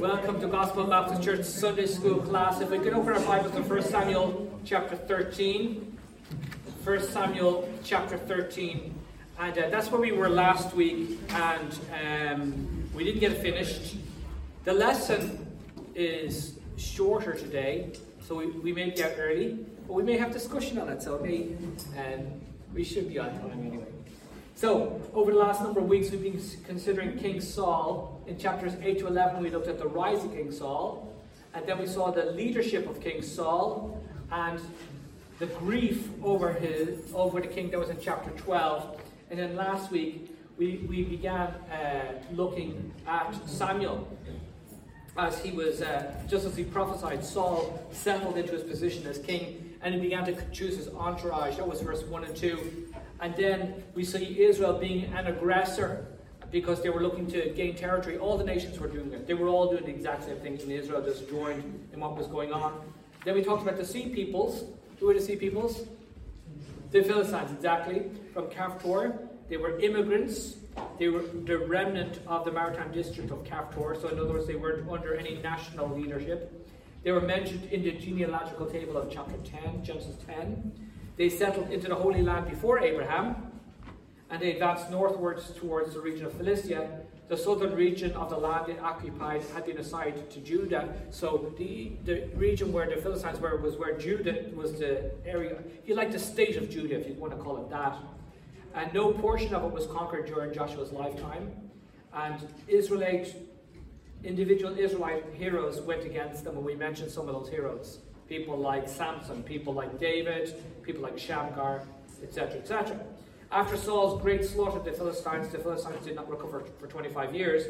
Welcome to Gospel Baptist Church Sunday School class. If we could open our Bibles to 1 Samuel chapter 13. 1 Samuel chapter 13. And that's where we were last week, and we didn't get it finished. The lesson is shorter today, so we may be out early, but we may have discussion on it, so we should be on time anyway. So, over the last number of weeks, we've been considering King Saul. In chapters 8 to 11, we looked at the rise of King Saul. And then we saw the leadership of King Saul and the grief over the king. That was in chapter 12. And then last week, we began looking at Samuel. As he was, just as he prophesied, Saul settled into his position as king. And he began to choose his entourage. That was verse 1 and 2. And then we see Israel being an aggressor because they were looking to gain territory. All the nations were doing it. They were all doing the exact same thing, and Israel just joined in what was going on. Then we talked about the sea peoples. Who were the sea peoples? The Philistines, exactly. From Caphtor. They were immigrants. They were the remnant of the maritime district of Caphtor. So in other words, they weren't under any national leadership. They were mentioned in the genealogical table of chapter 10, Genesis 10. They settled into the Holy Land before Abraham, and they advanced northwards towards the region of Philistia. The southern region of the land they occupied had been assigned to Judah. So the region where the Philistines were was where Judah was the area, if you like, the state of Judah, if you want to call it that. And no portion of it was conquered during Joshua's lifetime. And individual Israelite heroes went against them, and we mentioned some of those heroes. People like Samson, people like David, people like Shamgar, etc., etc. After Saul's great slaughter of the Philistines did not recover for 25 years.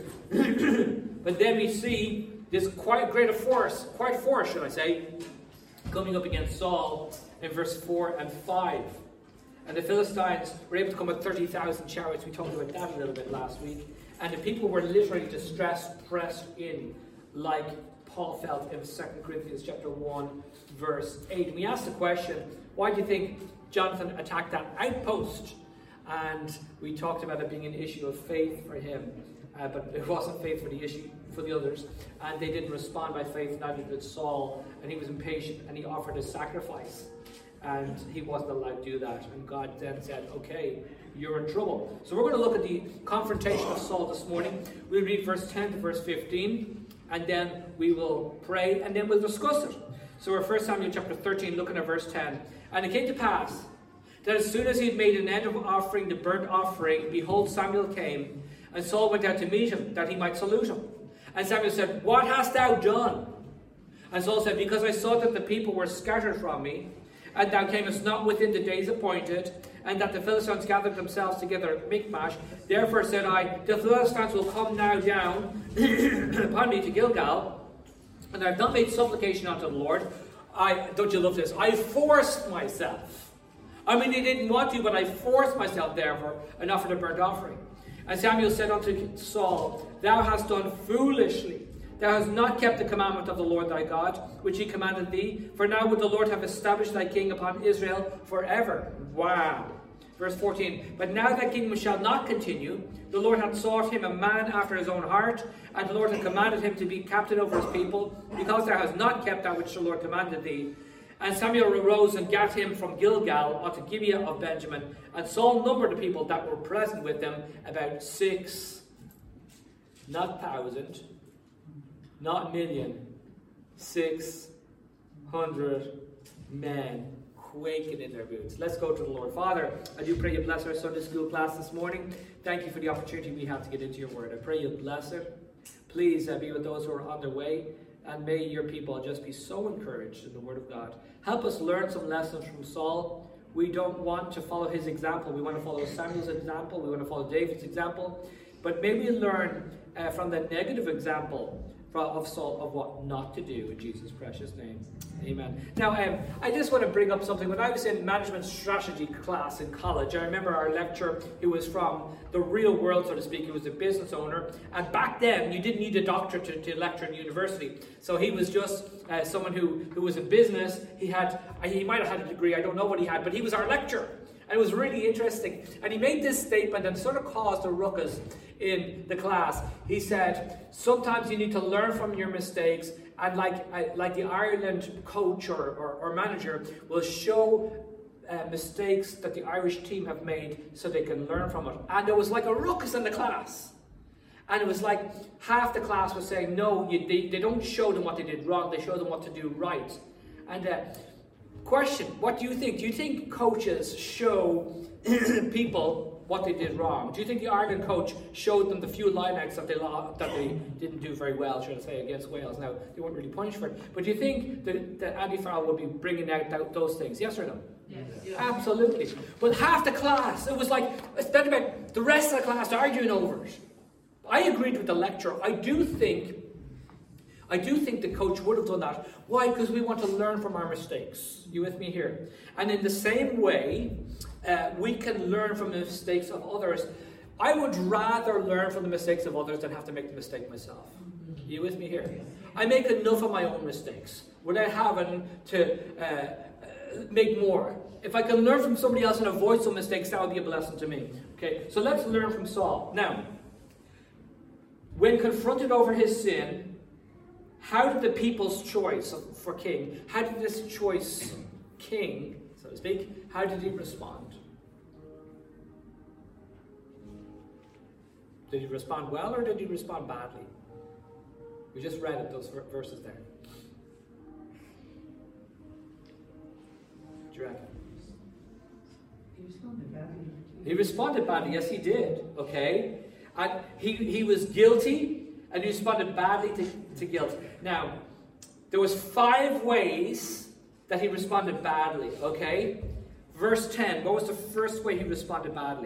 But then we see this quite force, should I say, coming up against Saul in verse 4 and 5. And the Philistines were able to come with 30,000 chariots. We talked about that a little bit last week. And the people were literally distressed, pressed in, like Paul felt in 2 Corinthians chapter 1, verse 8. And we asked the question, why do you think Jonathan attacked that outpost? And we talked about it being an issue of faith for him. But it wasn't faith for the others. And they didn't respond by faith, neither did Saul. And he was impatient, and he offered a sacrifice. And he wasn't allowed to do that. And God then said, okay, you're in trouble. So we're going to look at the confrontation of Saul this morning. We'll read verse 10 to verse 15. And then we will pray, and then we'll discuss it. So we're 1 Samuel chapter 13, looking at verse 10. And it came to pass that as soon as he had made an end of offering the burnt offering, behold, Samuel came, and Saul went out to meet him, that he might salute him. And Samuel said, what hast thou done? And Saul said, because I saw that the people were scattered from me, and thou camest not within the days appointed, and that the Philistines gathered themselves together at Michmash. Therefore said I, the Philistines will come now down upon me to Gilgal, and I have not made supplication unto the Lord. Don't you love this? I forced myself. I mean, they didn't want to, but I forced myself, therefore, and offered a burnt offering. And Samuel said unto Saul, thou hast done foolishly. Thou hast not kept the commandment of the Lord thy God, which he commanded thee. For now would the Lord have established thy king upon Israel forever. Wow. Verse 14. But now that kingdom shall not continue. The Lord hath sought him a man after his own heart, and the Lord hath commanded him to be captain over his people, because thou hast not kept that which the Lord commanded thee. And Samuel arose and gat him from Gilgal unto Gibeah of Benjamin. And Saul numbered the people that were present with them, about 6, not 1,000, not million, 600 men quaking in their boots. Let's go to the Lord. Father, I do pray you bless our Sunday school class this morning. Thank you for the opportunity we have to get into your word. I pray you bless it. Please be with those who are on their way, and may your people just be so encouraged in the word of God. Help us learn some lessons from Saul. We don't want to follow his example. We want to follow Samuel's example. We want to follow David's example. But may we learn from the negative example of Saul of what not to do in Jesus' precious name. Amen. Now, I just want to bring up something. When I was in management strategy class in college, I remember our lecturer who was from the real world, so to speak. He was a business owner. And back then, you didn't need a doctorate to lecture in university. So he was just someone who was in business. He might have had a degree. I don't know what he had. But he was our lecturer. And it was really interesting. And he made this statement and sort of caused a ruckus in the class. He said, sometimes you need to learn from your mistakes, and like the Ireland coach or manager will show mistakes that the Irish team have made so they can learn from it. And there was like a ruckus in the class. And it was like half the class was saying, no, they don't show them what they did wrong, they show them what to do right. And question, what do you think? Do you think coaches show people what they did wrong? Do you think the Ireland coach showed them the few lineouts that they didn't do very well, should I say, against Wales? Now, they weren't really punished for it. But do you think that Andy Farrell will be bringing out those things? Yes or no? Yes. Absolutely. But half the class, it was like, instead of the rest of the class arguing over it. I agreed with the lecturer. I do think the coach would have done that. Why? Because we want to learn from our mistakes. You with me here? And in the same way, we can learn from the mistakes of others. I would rather learn from the mistakes of others than have to make the mistake myself. You with me here? I make enough of my own mistakes without having to make more. If I can learn from somebody else and avoid some mistakes, that would be a blessing to me. Okay, so let's learn from Saul. Now, when confronted over his sin, how did the people's choice for king, how did this choice king, so to speak, how did he respond? Did he respond well or did he respond badly? We just read it, those verses there. What do you reckon? He responded badly. He responded badly, yes he did, okay? And he was guilty, and he responded badly to guilt. Now, there was 5 ways that he responded badly, okay? Verse 10, what was the first way he responded badly?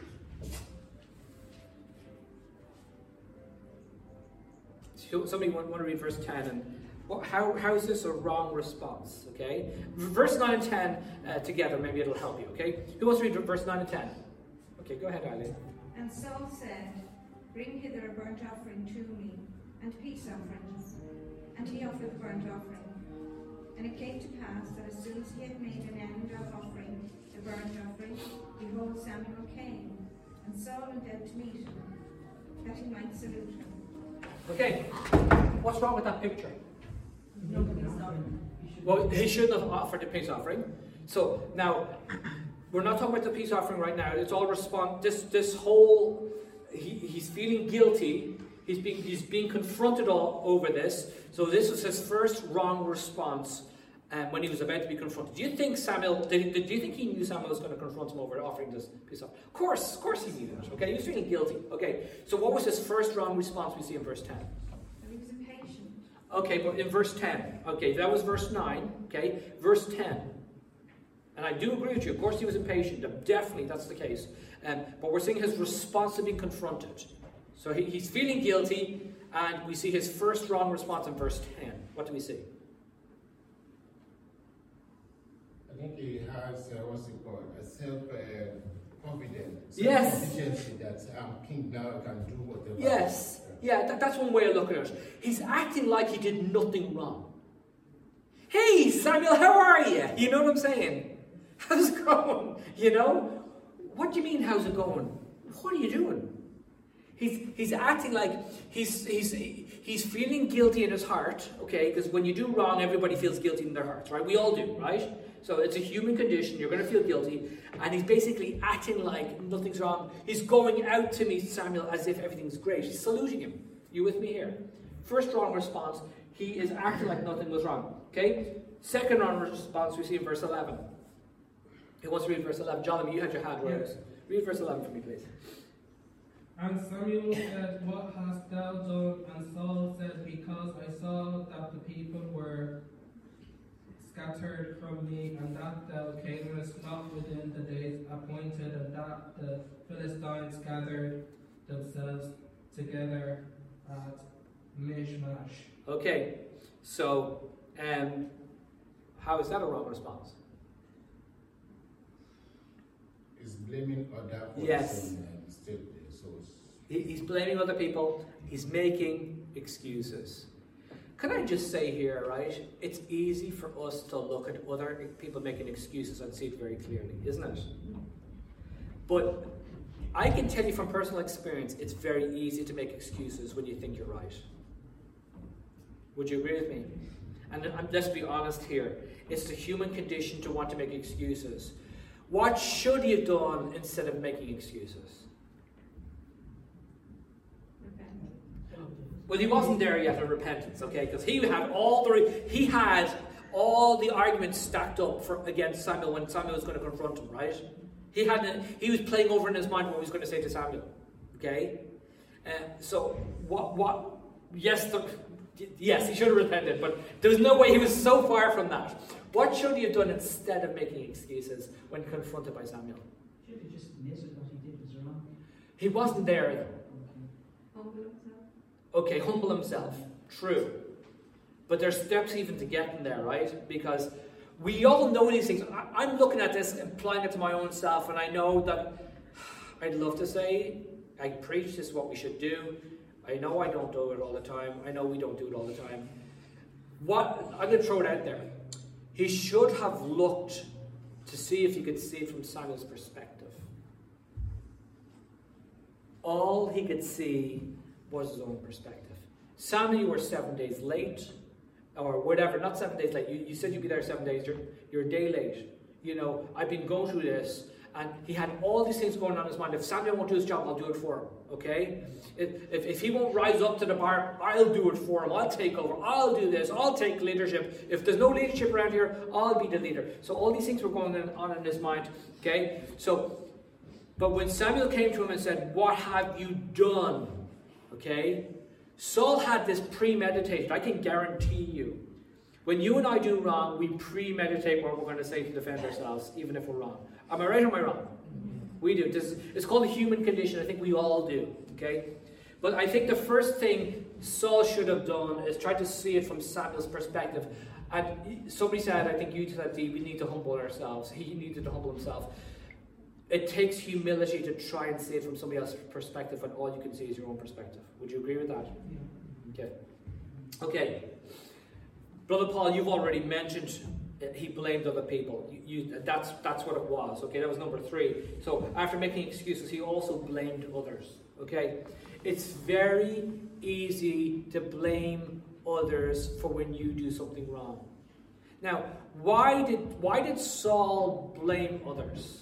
Somebody want to read verse 10, and how is this a wrong response, okay? Verse 9 and 10 together, maybe it'll help you, okay? Who wants to read verse 9 and 10? Okay, go ahead, Eileen. And Saul said, Bring hither a burnt offering to me, and peace offerings. And he offered the burnt offering. And it came to pass that as soon as he had made an end of offering the burnt offering, behold, Samuel came, and Saul went out to meet him, that he might salute him. Okay, what's wrong with that picture? No peace offering. Well, he shouldn't have offered the peace offering. So now, we're not talking about the peace offering right now. It's all response. This whole he's feeling guilty. He's being confronted all over this. So this was his first wrong response when he was about to be confronted. Do you think Samuel? Do you think he knew Samuel was going to confront him over offering this peace offering? Of course he knew that. Okay, he was feeling guilty. Okay, so what was his first wrong response? We see in verse 10. And he was impatient. Okay, but in verse 10. Okay, that was verse 9. Okay, verse 10. And I do agree with you. Of course he was impatient. Definitely, that's the case. But we're seeing his response to being confronted. So he's feeling guilty, and we see his first wrong response in verse 10. What do we see? I think he has, what's it called, a self-confidence. Yes. Self-sufficiency that I'm king now, I can do whatever. Yes. Yeah, that's one way of looking at it. He's acting like he did nothing wrong. Hey, Samuel, how are you? You know what I'm saying? How's it going? You know? What do you mean, how's it going? What are you doing? He's acting like he's feeling guilty in his heart, okay? Because when you do wrong, everybody feels guilty in their hearts, right? We all do, right? So it's a human condition. You're going to feel guilty. And he's basically acting like nothing's wrong. He's going out to meet Samuel as if everything's great. He's saluting him. You with me here? First wrong response, he is acting like nothing was wrong, okay? Second wrong response we see in verse 11. Who wants to read verse 11? Jonathan, you had your hand raised. Read verse 11 for me, please. And Samuel said, What hast thou done? And Saul said, Because I saw that the people were scattered from me, and that thou camest not within the days appointed, and that the Philistines gathered themselves together at Michmash. Okay, so how is that a wrong response? He's blaming other for Yes. the same mistake. So He's blaming other people. He's making excuses. Can I just say here, right? It's easy for us to look at other people making excuses and see it very clearly, isn't it? But I can tell you from personal experience, it's very easy to make excuses when you think you're right. Would you agree with me? And let's be honest here. It's the human condition to want to make excuses. What should he have done instead of making excuses? Well, he wasn't there yet in repentance, okay? Because he had all the arguments stacked up against Samuel when Samuel was going to confront him, right? He was playing over in his mind what he was going to say to Samuel, okay? So yes, he should have repented, but there was no way he was so far from that. What should he have done instead of making excuses when confronted by Samuel? Should he just admitted what he did was wrong? He wasn't there though. Humble himself. Okay, humble himself. True. But there's steps even to getting there, right? Because we all know these things. I'm looking at this and applying it to my own self, and I know that I'd love to say, I preach, this is what we should do. I know I don't do it all the time. I know we don't do it all the time. I'm going to throw it out there. He should have looked to see if he could see it from Samuel's perspective. All he could see was his own perspective. Samuel, you were 7 days late, or whatever, not 7 days late. You said you'd be there 7 days, you're a day late. You know, I've been going through this, and he had all these things going on in his mind. If Samuel won't do his job, I'll do it for him, okay? If he won't rise up to the bar, I'll do it for him. I'll take over. I'll do this. I'll take leadership. If there's no leadership around here, I'll be the leader. So all these things were going on in his mind, okay? But when Samuel came to him and said, "What have you done?" Okay? Saul had this premeditated. I can guarantee you, when you and I do wrong, we premeditate what we're going to say to defend ourselves, even if we're wrong. Am I right or am I wrong? We do. It's called the human condition. I think we all do. Okay? But I think the first thing Saul should have done is try to see it from Samuel's perspective. And somebody said, I think you said, we need to humble ourselves. He needed to humble himself. It takes humility to try and see it from somebody else's perspective when all you can see is your own perspective. Would you agree with that? Yeah. Okay. Brother Paul, you've already mentioned he blamed other people. That's what it was. Okay, that was number 3. So after making excuses, he also blamed others. Okay? It's very easy to blame others for when you do something wrong. Now, why did Saul blame others?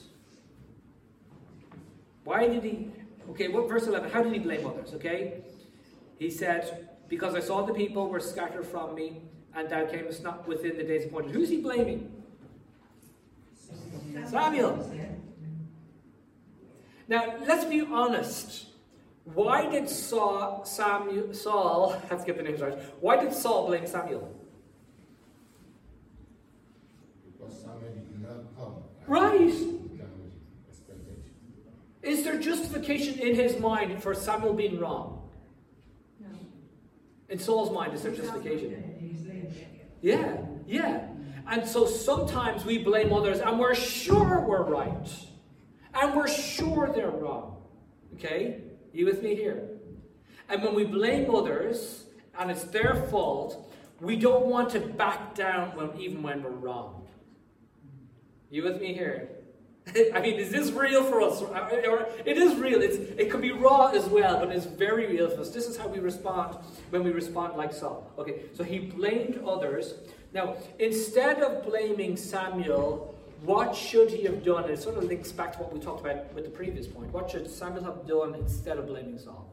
Why did he... Okay, verse 11, how did he blame others? Okay? He said, "Because I saw the people were scattered from me, and thou camest not within the days appointed." Who's he blaming? Samuel. Now, let's be honest. Why did Saul, I have to get the names right. Why did Saul blame Samuel? Because Samuel did not come. Right. Is there justification in his mind for Samuel being wrong? No. In Saul's mind, is there justification? He's late. Yeah. And so sometimes we blame others and we're sure we're right. And we're sure they're wrong. Okay? You with me here? And when we blame others and it's their fault, we don't want to back down even when we're wrong. You with me here? I mean, is this real for us? It is real. It could be raw as well, but it's very real for us. This is how we respond when we respond like Saul. Okay, so he blamed others. Now, instead of blaming Samuel, what should he have done? It sort of links back to what we talked about with the previous point. What should Samuel have done instead of blaming Saul?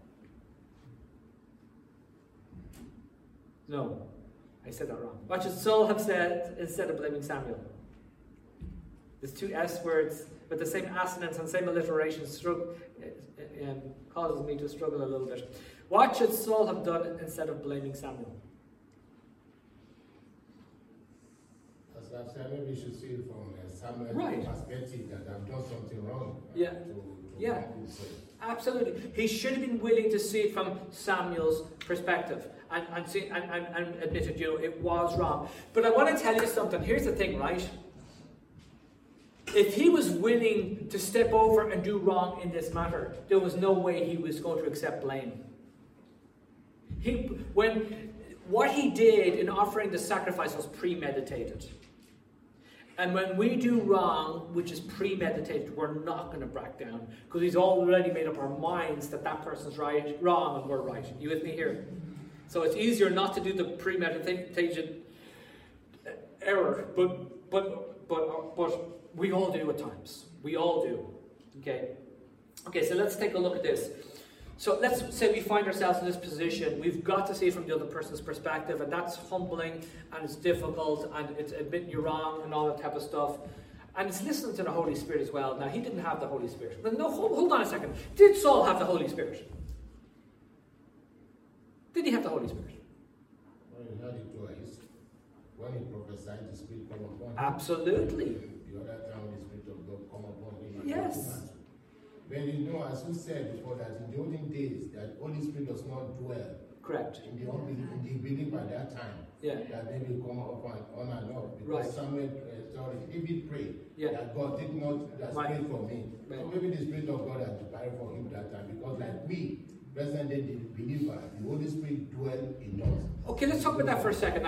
No, I said that wrong. What should Saul have said instead of blaming Samuel? There's 2 S words with the same assonance and same alliteration causes me to struggle a little bit. What should Saul have done instead of blaming Samuel? As I've said, maybe you should see it from Samuel's Right. perspective that I've done something wrong. Yeah. Yeah. Absolutely. He should have been willing to see it from Samuel's perspective and admit it, it was wrong. But I want to tell you something. Here's the thing, right? If he was willing to step over and do wrong in this matter, there was no way he was going to accept blame. What he did in offering the sacrifice was premeditated. And when we do wrong, which is premeditated, we're not going to back down because we've already made up our minds that that person's wrong, and we're right. You with me here? So it's easier not to do the premeditated error, but we all do at times. We all do. Okay, so let's take a look at this. So let's say we find ourselves in this position. We've got to see it from the other person's perspective, and that's humbling, and it's difficult, and it's admitting you're wrong, and all that type of stuff. And it's listening to the Holy Spirit as well. Now, he didn't have the Holy Spirit. But no, hold on a second. Did Saul have the Holy Spirit? Did he have the Holy Spirit? Well, he had it twice. When he prophesied, the Spirit come upon him. Absolutely. The other time, the Spirit of God come upon him. Yes. But you know, as we said before, that in the olden days, that Holy Spirit does not dwell. Correct. In the believer at that time. Yeah. That they will come up on and off. Because Right. David prayed that God did not that Right. Spirit for me. Right. So maybe the Spirit of God has departed for him that time. Because like we, present day believer, the Holy Spirit dwell in us. Okay, let's talk about that for a second.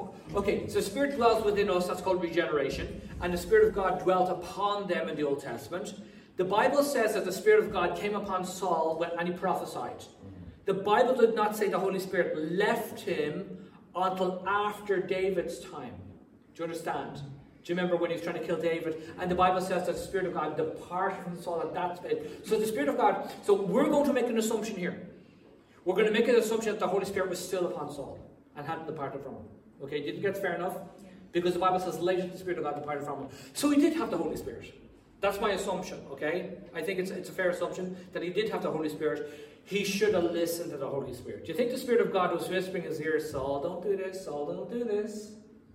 Okay, so Spirit dwells within us, that's called regeneration. And the Spirit of God dwelt upon them in the Old Testament. The Bible says that the Spirit of God came upon Saul and he prophesied. The Bible did not say the Holy Spirit left him until after David's time. Do you understand? Do you remember when he was trying to kill David? And the Bible says that the Spirit of God departed from Saul at that stage. So the Spirit of God, so we're going to make an assumption here. We're going to make an assumption that the Holy Spirit was still upon Saul and hadn't departed from him. Okay, did you get fair enough? Because the Bible says later the Spirit of God departed from him. So he did have the Holy Spirit. That's my assumption, okay? I think it's a fair assumption that he did have the Holy Spirit. He should have listened to the Holy Spirit. Do you think the Spirit of God was whispering in his ear, Saul, don't do this, Saul, don't do this?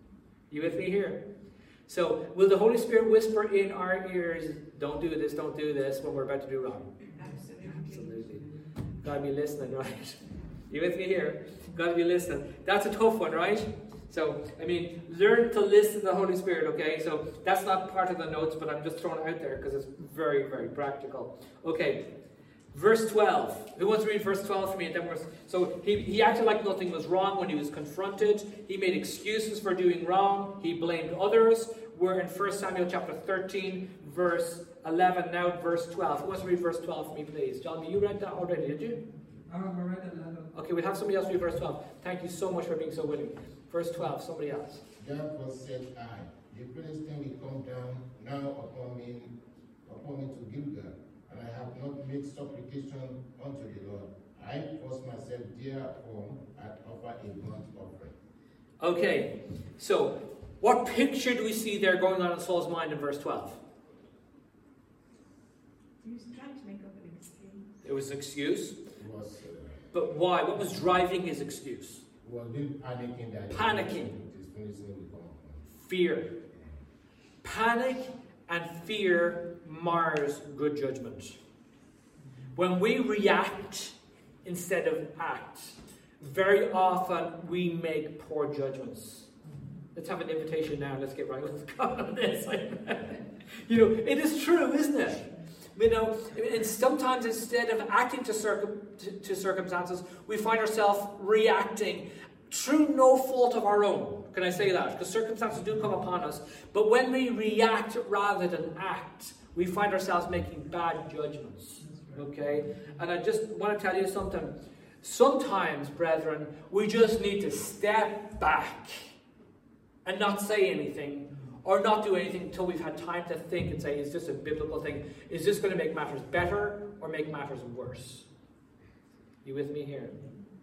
You with me here? So, will the Holy Spirit whisper in our ears, don't do this, when we're about to do wrong? Absolutely. Gotta be listening, right? You with me here? Gotta be listening. That's a tough one, right? So, I mean, learn to listen to the Holy Spirit, okay? So, that's not part of the notes, but I'm just throwing it out there because it's very, very practical. Okay, verse 12. Who wants to read verse 12 for me? So, he acted like nothing was wrong when he was confronted. He made excuses for doing wrong. He blamed others. We're in 1 Samuel chapter 13, verse 11, now verse 12. Who wants to read verse 12 for me, please? John, you read that already, did you? I read 11. Okay, we'll have somebody else read verse 12. Thank you so much for being so willing. Verse 12, somebody else. Therefore said I, the Philistine will come down now upon me to Gilgal, and I have not made supplication unto the Lord. I force myself therefore and offer a burnt offering. Okay, so what picture do we see there going on in Saul's mind in verse 12? He was trying to make up an excuse. It was an excuse. It was, But why? What was driving his excuse? he was really panicking that Panicking. this Philistine will come upon. Fear. Panic and fear mars good judgment. When we react instead of act, very often we make poor judgments. Let's have an invitation now. Let's get right with God on this. You know, it is true, isn't it? You know, and sometimes instead of acting to circumstances, we find ourselves reacting through no fault of our own. Can I say that? Because circumstances do come upon us. But when we react rather than act, we find ourselves making bad judgments. Okay? And I just want to tell you something. Sometimes, brethren, we just need to step back and not say anything, or not do anything until we've had time to think and say, is this a biblical thing? Is this going to make matters better or make matters worse? You with me here?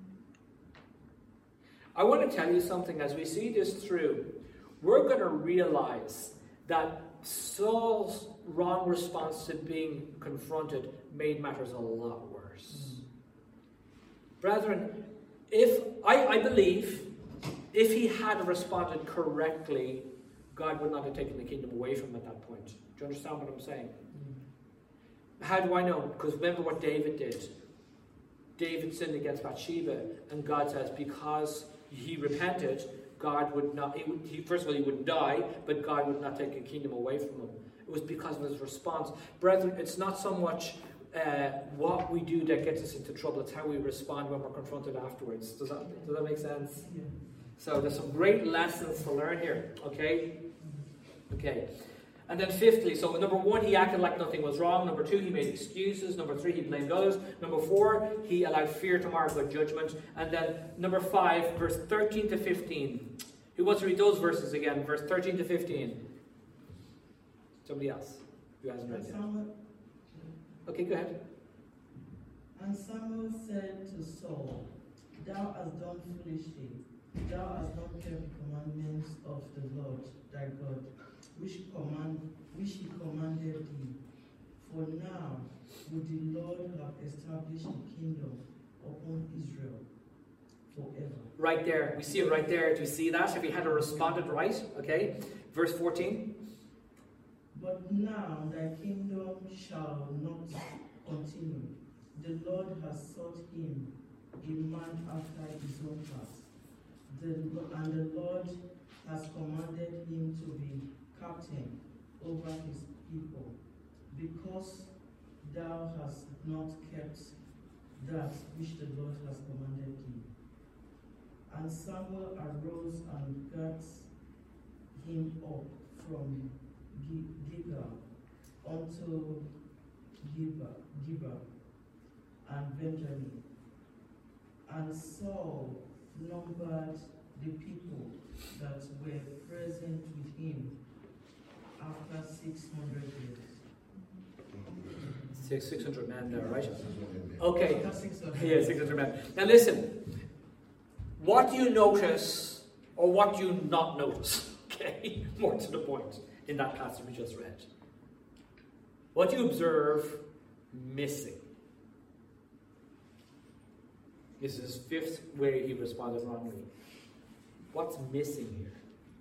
I want to tell you something. As we see this through, we're going to realize that Saul's wrong response to being confronted made matters a lot worse. Brethren, I believe if he had responded correctly, God would not have taken the kingdom away from him at that point. Do you understand what I'm saying? How do I know? Because remember what David did. David sinned against Bathsheba, and God says because he repented, God would not, first of all, he wouldn't die, but God would not take the kingdom away from him. It was because of his response. Brethren, it's not so much what we do that gets us into trouble, it's how we respond when we're confronted afterwards. Does that make sense? Yeah. So there's some great lessons to learn here, okay? Okay. And then fifthly, so number 1, he acted like nothing was wrong. Number 2, he made excuses. Number 3, he blamed others. Number 4, he allowed fear to mar good judgment. And then number 5, verse 13 to 15. Who wants to read those verses again? Verse 13 to 15. Somebody else who hasn't read yet. Okay, go ahead. And Samuel said to Saul, Thou hast done foolishly. Thou hast not kept the commandments of the Lord thy God, which he commanded thee. For now would the Lord have established a kingdom upon Israel forever. Right there. We see it right there. Do you see that? If he had responded right. Okay. Verse 14. But now thy kingdom shall not continue. The Lord has sought him a man after his own heart. And the Lord has commanded him to be captain over his people, because thou hast not kept that which the Lord has commanded thee. And Samuel arose and got him up from Gilgal unto Gibeah and Benjamin. And Saul numbered the people that were present with him after 600 years. 600 men there, right? 600 men. Okay. After 600 Yeah, 600 men. Now listen. What do you notice or what do you not notice? Okay, more to the point in that passage we just read. What do you observe missing? This is his 5th way he responded wrongly. What's missing here?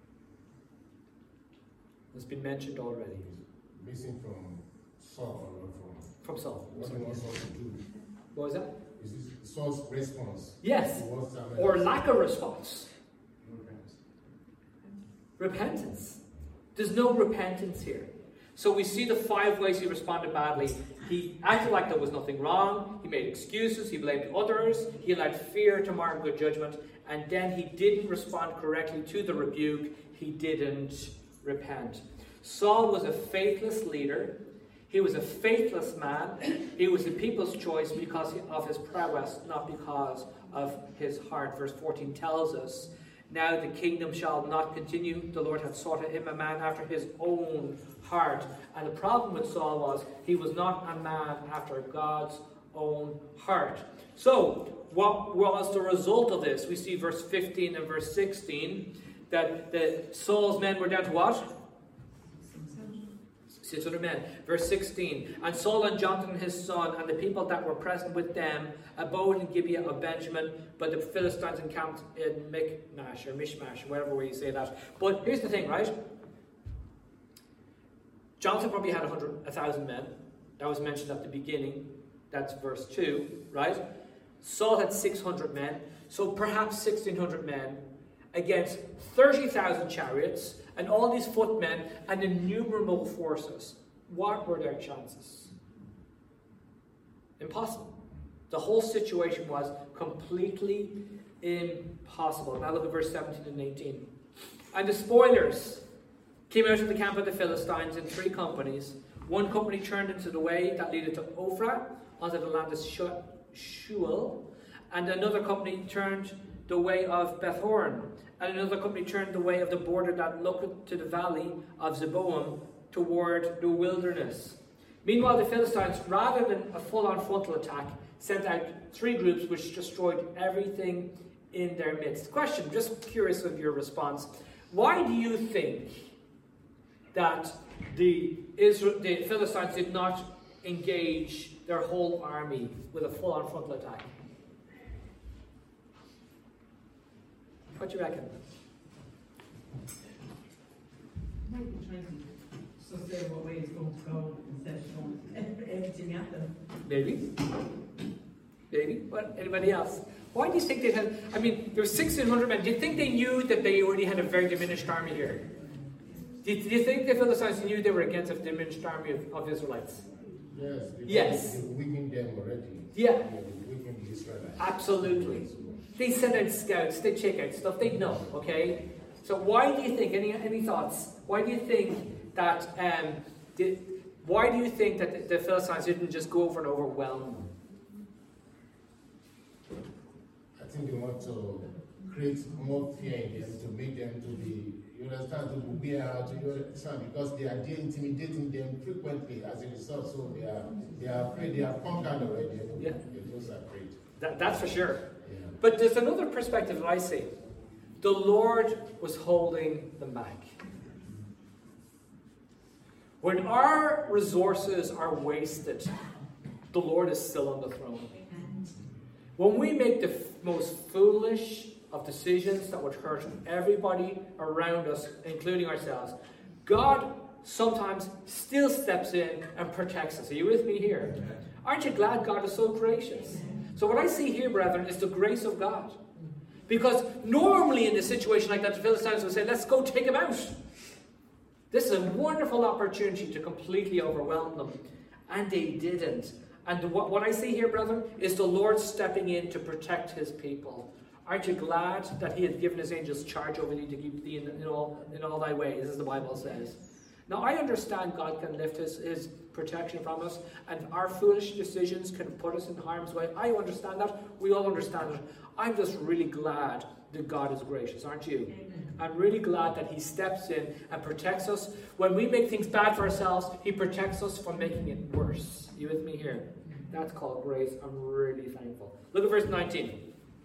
It's been mentioned already. Missing from Saul or From Saul. what he wants Saul to do. What was that? Is this Saul's response? Yes. to what Samuel Or has lack of response. Repentance. Repentance. There's no repentance here. So we see the 5 ways he responded badly. He acted like there was nothing wrong. He made excuses. He blamed others. He allowed fear to mar good judgment. And then he didn't respond correctly to the rebuke. He didn't repent. Saul was a faithless leader. He was a faithless man. He was the people's choice because of his prowess, not because of his heart. Verse 14 tells us, Now the kingdom shall not continue. The Lord hath sought him a man after his own heart. And the problem with Saul was he was not a man after God's own heart. So, what was the result of this? We see verse 15 and verse 16 that Saul's men were down to what? 600 men. Verse 16. And Saul and Jonathan his son and the people that were present with them abode in Gibeah of Benjamin, but the Philistines encamped in Michmash or Mishmash, whatever way you say that. But here's the thing, right? Jonathan probably had 1,000 men. That was mentioned at the beginning. That's verse 2, right? Saul had 600 men. So perhaps 1,600 men against 30,000 chariots and all these footmen and innumerable forces. What were their chances? Impossible. The whole situation was completely impossible. Now look at verse 17 and 18. And the spoilers came out of the camp of the Philistines in 3 companies. One company turned into the way that leaded to Ophrah, onto the land of Shual, and another company turned the way of Beth-horon, and another company turned the way of the border that looked to the valley of Zeboim toward the wilderness. Meanwhile, the Philistines, rather than a full-on frontal attack, sent out 3 groups which destroyed everything in their midst. Question, just curious of your response. Why do you think that the Philistines did not engage their whole army with a full-on frontal attack? What do you reckon? Might be trying to sustain what way it's going to go instead of throwing everything at them. Maybe. Maybe. What? Anybody else? Why do you think they had... I mean, there were 1,600 men. Do you think they knew that they already had a very diminished army here? Do you think the Philistines knew they were against a diminished army of Israelites? Yes. Yes. They weakened them already. Yeah. They weakened the Israelites. Absolutely. They sent out scouts, they check out stuff, they know, okay? So why do you think, any thoughts? Why do you think that, why do you think that the Philistines didn't just go over and overwhelm them? I think they want to create more fear in them, to make them to be, you understand, to be out, you understand, because they are intimidating them frequently as a result, so they are afraid, they are conquered already. Yeah. They're just afraid. That's for sure. Yeah. But there's another perspective that I see. The Lord was holding them back. When our resources are wasted, the Lord is still on the throne. When we make the most foolish of decisions that would hurt everybody around us, including ourselves, God sometimes still steps in and protects us. Are you with me here? Aren't you glad God is so gracious? So what I see here, brethren, is the grace of God. Because normally in a situation like that, the Philistines would say, let's go take him out. This is a wonderful opportunity to completely overwhelm them. And they didn't. And what I see here, brethren, is the Lord stepping in to protect his people. Aren't you glad that he had given his angels charge over thee to keep thee in all thy ways, as the Bible says? Now, I understand God can lift his protection from us, and our foolish decisions can put us in harm's way. I understand that. We all understand it. I'm just really glad that God is gracious, aren't you? Amen. I'm really glad that he steps in and protects us. When we make things bad for ourselves, he protects us from making it worse. You with me here? That's called grace. I'm really thankful. Look at verse 19.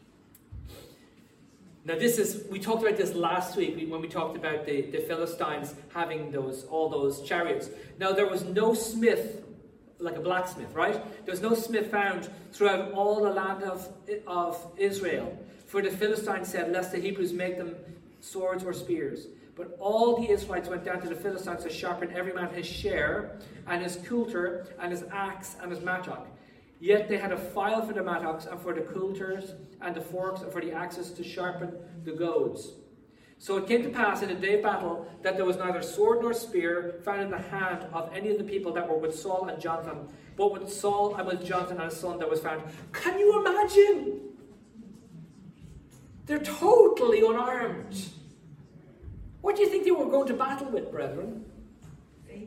Now we talked about this last week when we talked about the Philistines having all those chariots. Now there was no smith, like a blacksmith, right? There was no smith found throughout all the land of Israel. For the Philistines said, lest the Hebrews make them swords or spears. But all the Israelites went down to the Philistines to sharpen every man his share, and his coulter, and his axe, and his mattock. Yet they had a file for the mattocks, and for the coulters, and the forks, and for the axes to sharpen the goads. So it came to pass in the day of battle that there was neither sword nor spear found in the hand of any of the people that were with Saul and Jonathan, but with Saul and with Jonathan and his son that was found. Can you imagine? They're totally unarmed. What do you think they were going to battle with, brethren? Faith.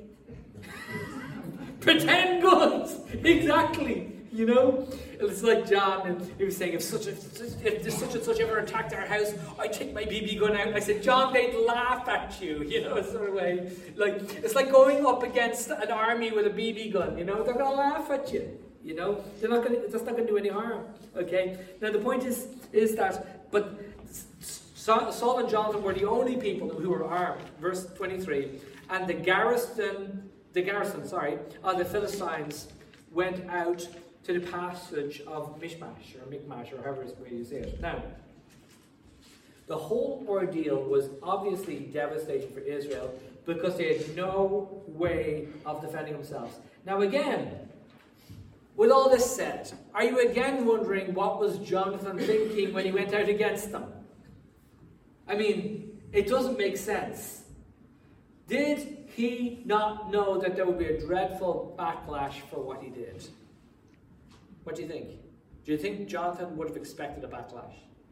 Pretend guns! Exactly. You know? It's like John, and he was saying, if such and such ever attacked our house, I'd take my BB gun out. And I said, John, they'd laugh at you, you know, sort of way. Like, it's like going up against an army with a BB gun, you know? They're going to laugh at you, you know? That's not going to do any harm, okay? Now, the point is that, but Saul and Jonathan were the only people who were armed, verse 23, and the garrison of the Philistines went out to the passage of Michmash, or Michmash, or however you say it. Now, the whole ordeal was obviously devastating for Israel because they had no way of defending themselves. Now again, with all this said, are you again wondering what was Jonathan thinking when he went out against them? I mean, it doesn't make sense. Did he not know that there would be a dreadful backlash for what he did? What do you think? Do you think Jonathan would have expected a backlash?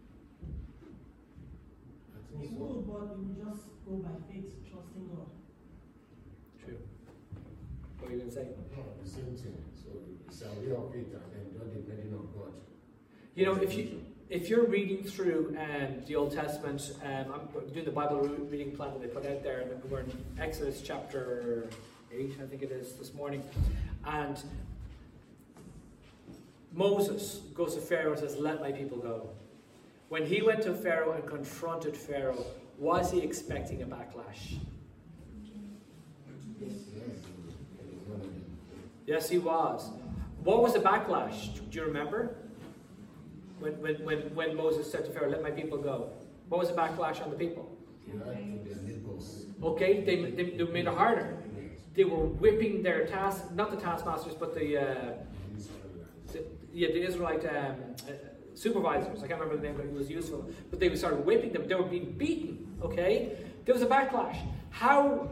He would, but he would just go by faith, trusting God. True. What are you going to say? No, the same thing. So it's a way of faith, and then not depending on God. You know, if you're reading through the Old Testament, I'm doing the Bible reading plan that they put out there, and we're in Exodus chapter 8, I think it is, this morning, and Moses goes to Pharaoh and says, let my people go. When he went to Pharaoh and confronted Pharaoh, was he expecting a backlash? Yes, he was. What was the backlash? Do you remember? When Moses said to Pharaoh, let my people go. What was the backlash on the people? Okay, they made it harder. They were whipping their not the taskmasters, but the Israelite supervisors. I can't remember the name, but it was useful. But they started whipping them. They were being beaten. Okay, there was a backlash. How?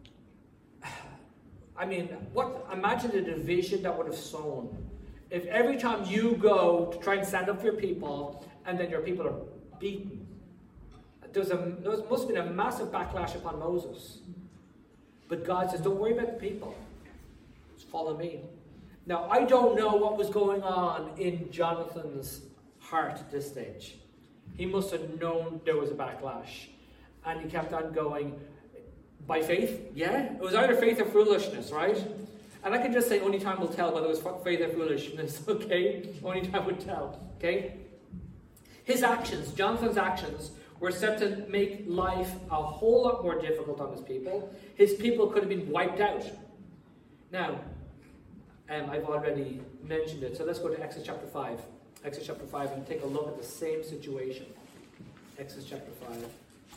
I mean, imagine the division that would have sown. If every time you go to try and stand up for your people, and then your people are beaten, must have been a massive backlash upon Moses. But God says, don't worry about the people. Just follow me. Now, I don't know what was going on in Jonathan's heart at this stage. He must have known there was a backlash. And he kept on going by faith. Yeah, it was either faith or foolishness, right? And I can just say only time will tell whether it was faith or foolishness, okay? Only time would tell, okay? His actions, Jonathan's actions, were set to make life a whole lot more difficult on his people. His people could have been wiped out. Now, I've already mentioned it, so let's go to Exodus chapter 5. Exodus chapter 5 and take a look at the same situation. Exodus chapter 5.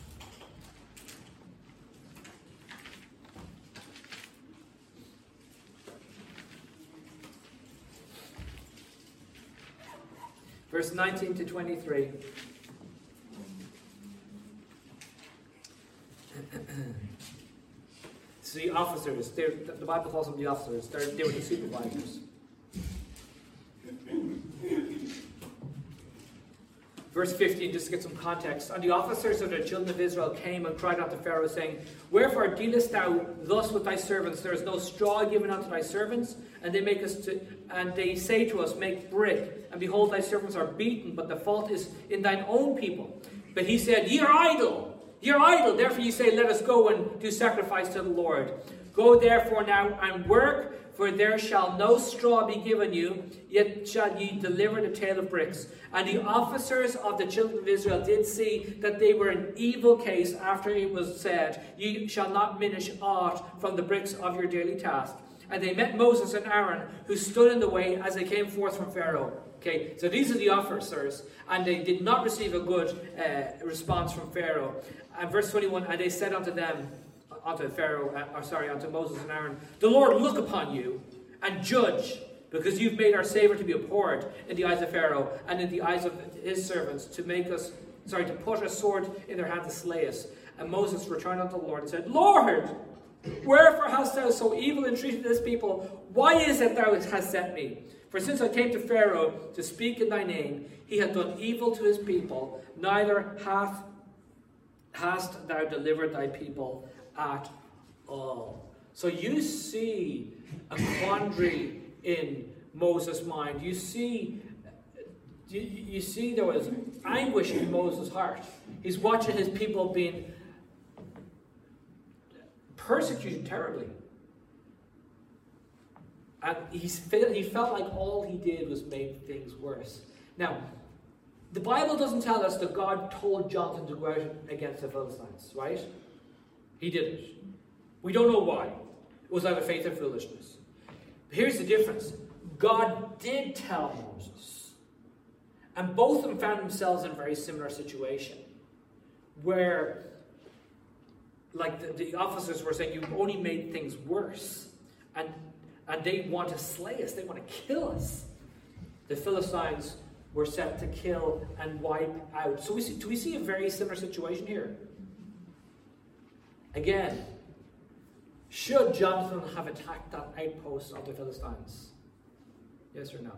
Verse 19 to 23. So the officers, the Bible calls them the officers, they were the supervisors. Verse 15, just to get some context. And the officers of the children of Israel came and cried unto Pharaoh, saying, Wherefore dealest thou thus with thy servants? There is no straw given unto thy servants, and they say to us, Make brick. And behold, thy servants are beaten, but the fault is in thine own people. But he said, Ye are idle. Ye are idle. Therefore ye say, Let us go and do sacrifice to the Lord. Go therefore now and work, for there shall no straw be given you, yet shall ye deliver the tale of bricks. And the officers of the children of Israel did see that they were in evil case after it was said, Ye shall not minish aught from the bricks of your daily task. And they met Moses and Aaron, who stood in the way as they came forth from Pharaoh. Okay, so these are the officers, and they did not receive a good response from Pharaoh. And verse 21, and they said unto them, unto Moses and Aaron, The Lord look upon you and judge, because you've made our Savior to be abhorred in the eyes of Pharaoh and in the eyes of his servants, to put a sword in their hand to slay us. And Moses returned unto the Lord and said, Lord, wherefore hast thou so evil entreated this people? Why is it thou hast sent me? For since I came to Pharaoh to speak in thy name, he hath done evil to his people, neither hast thou delivered thy people at all. So you see a quandary in Moses' mind. You see there was anguish in Moses' heart. He's watching his people being persecuted terribly. And he felt like all he did was make things worse. Now, the Bible doesn't tell us that God told Jonathan to go out against the Philistines, right? He didn't. We don't know why. It was either faith or foolishness. But here's the difference. God did tell Moses. And both of them found themselves in a very similar situation. Where, like the officers were saying, you've only made things worse. And they want to slay us. They want to kill us. The Philistines were set to kill and wipe out. So do we see a very similar situation here? Again, should Jonathan have attacked that outpost of the Philistines? Yes or no?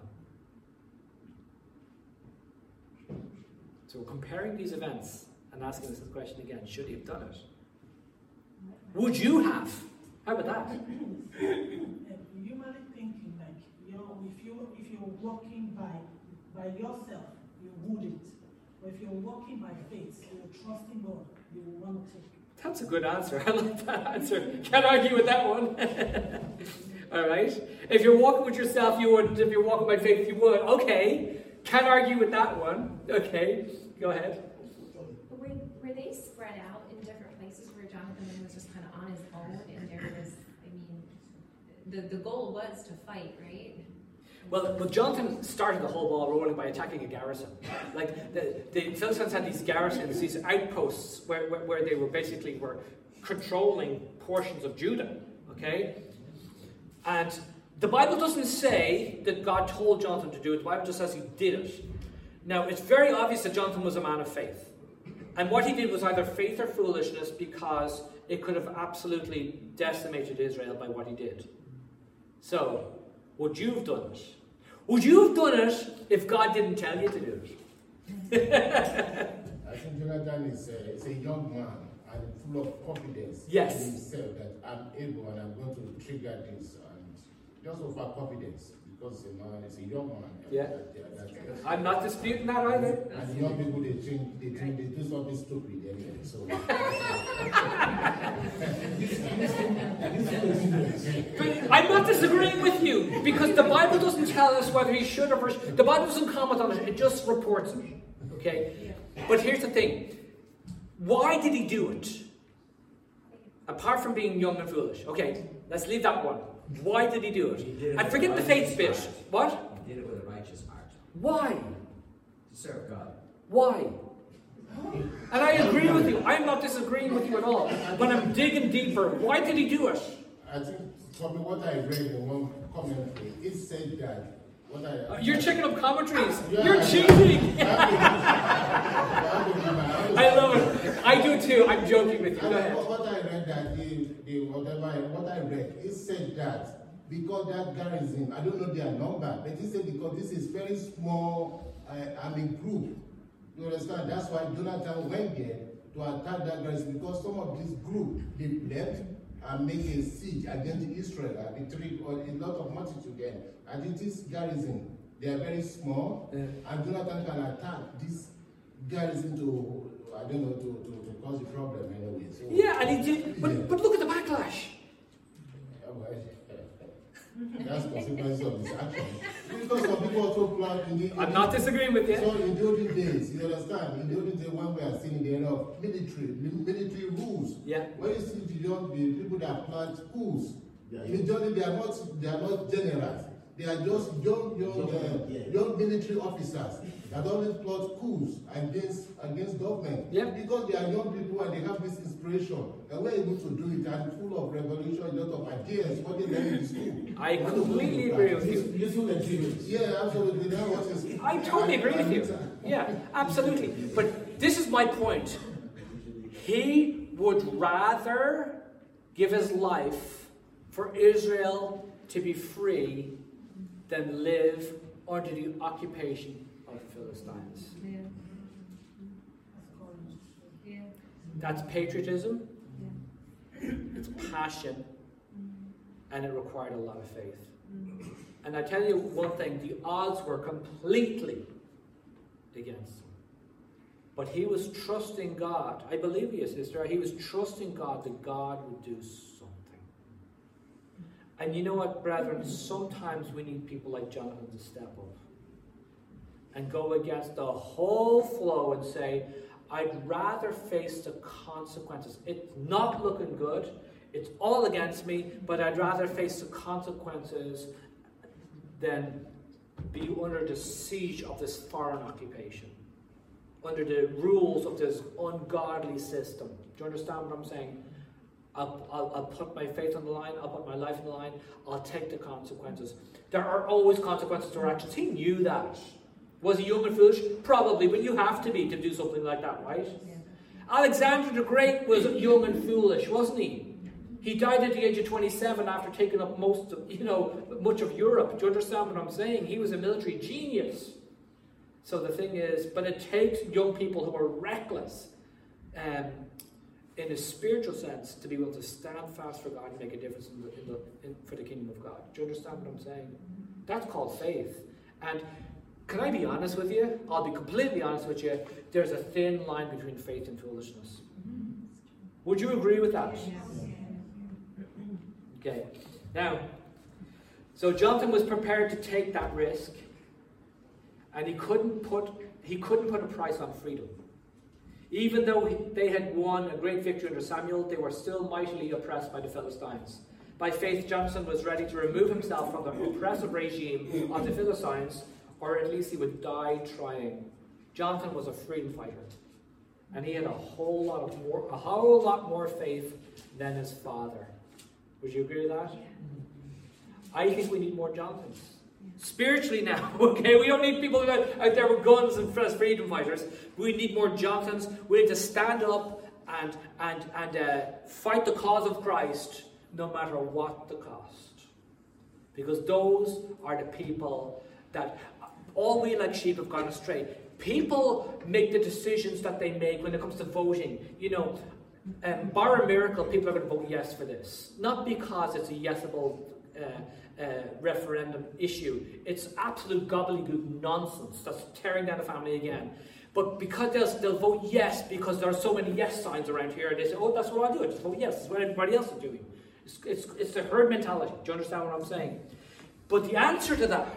So we're comparing these events and asking this question again. Should he have done it? Would you have? How about that? Humanly thinking, like, if you're walking by yourself, you wouldn't. But if you're walking by faith, you're trusting God, you will want to take. That's a good answer. I like that answer. Can't argue with that one. All right. If you're walking with yourself, you wouldn't. If you're walking by faith, you would. Okay. Can't argue with that one. Okay. Go ahead. Were they spread out in different places where Jonathan was just kind of on his own, and there was, the goal was to fight, right? Well, Jonathan started the whole ball rolling by attacking a garrison. Like the Philistines had these garrisons, these outposts where they were controlling portions of Judah. Okay, and the Bible doesn't say that God told Jonathan to do it. The Bible just says he did it. Now, it's very obvious that Jonathan was a man of faith, and what he did was either faith or foolishness, because it could have absolutely decimated Israel by what he did. So, would you have done it? Would you have done it if God didn't tell you to do it? I think think Jonathan is a young man and full of confidence Yes. in himself that I'm able and I'm going to trigger this, and just overconfidence because it's a young man. Yeah. I'm not disputing that either. And young people, they do something stupid anyway. So. But I'm not disagreeing with you because the Bible doesn't tell us whether he should or should. The Bible doesn't comment on it, it just reports it. Okay? But here's the thing. Why did he do it? Apart from being young and foolish. Okay, let's leave that one. Why did he do it? And forget the faith bit. What? He did it with a righteous heart. Why? To serve God. Why? And I agree with you. I'm not disagreeing with you at all. But I'm digging deeper. Why did he do it? I think probably what I read in one commentary, it said that You're checking up commentaries. Yeah, You're cheating. I love it. I do too. I'm joking with you. Go ahead. What I read that what I read, it said that because that garrison, I don't know their number, but it said because this is very small army group. You understand? That's why Jonathan went there to attack that garrison because some of this group they left and make a siege against Israel and a lot of multitude there. And it is garrison. They are very small, and Jonathan can attack this garrison to cause a problem anyway. So, yeah, and he did. But look at the backlash. That's consequences of his action. Because some people also plan I'm not disagreeing with you. So in the olden days, you understand, in the olden days when we are seeing the era of military rules. Yeah. When you see the people that plant schools, majority they are not generals. They are just young military officers that only plot coups against government. Yeah. Because they are young people and they have this inspiration. And we're able to do it and full of revolution, a lot of ideas, what they learn in school. I completely agree with you. Yeah, absolutely. That's what is. I totally agree with you. Yeah, absolutely. But this is my point. He would rather give his life for Israel to be free than live under the occupation of the Philistines. Yeah. That's patriotism, it's passion, and it required a lot of faith. And I tell you one thing, the odds were completely against him. But he was trusting God. I believe he is, sister. He was trusting God that God would do something. And you know what, brethren? Sometimes we need people like Jonathan to step up and go against the whole flow and say, I'd rather face the consequences. It's not looking good. It's all against me, but I'd rather face the consequences than be under the siege of this foreign occupation, under the rules of this ungodly system. Do you understand what I'm saying? I'll put my faith on the line. I'll put my life on the line. I'll take the consequences. There are always consequences to our actions. He knew that. Was he young and foolish? Probably, but you have to be to do something like that, right? Yeah. Alexander the Great was young and foolish, wasn't he? He died at the age of 27 after taking up much of Europe. Do you understand what I'm saying? He was a military genius. So the thing is, but it takes young people who are reckless, in a spiritual sense, to be able to stand fast for God and make a difference for the kingdom of God. Do you understand what I'm saying? That's called faith. And can I be honest with you? I'll be completely honest with you. There's a thin line between faith and foolishness. Would you agree with that? Okay. Now, so Jonathan was prepared to take that risk, and he couldn't put a price on freedom. Even though they had won a great victory under Samuel, they were still mightily oppressed by the Philistines. By faith, Jonathan was ready to remove himself from the oppressive regime of the Philistines, or at least he would die trying. Jonathan was a freedom fighter, and he had a whole lot more faith than his father. Would you agree with that? I think we need more Jonathans. Spiritually now, okay? We don't need people out there with guns and freedom fighters. We need more Jonathans. We need to stand up and fight the cause of Christ no matter what the cost. Because those are the people that all we like sheep have gone astray. People make the decisions that they make when it comes to voting. Bar a miracle, people are going to vote yes for this. Not because it's a yesable referendum issue. It's absolute gobbledygook nonsense that's tearing down the family again. But because they'll vote yes because there are so many yes signs around here, they say, oh, that's what I do. I just vote yes. It's what everybody else is doing. It's the herd mentality. Do you understand what I'm saying? But the answer to that,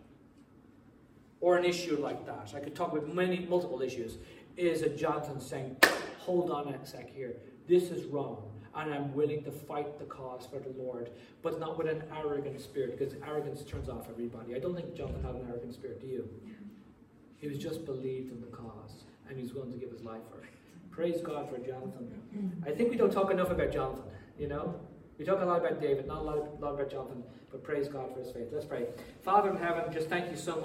or an issue like that, I could talk about multiple issues, is a Jonathan saying, hold on a sec here. This is wrong. And I'm willing to fight the cause for the Lord, but not with an arrogant spirit, because arrogance turns off everybody. I don't think Jonathan had an arrogant spirit, do you? He was just believed in the cause, and he was willing to give his life for it. Praise God for Jonathan. I think we don't talk enough about Jonathan, We talk a lot about David, not a lot about Jonathan, but praise God for his faith. Let's pray. Father in heaven, just thank you so much.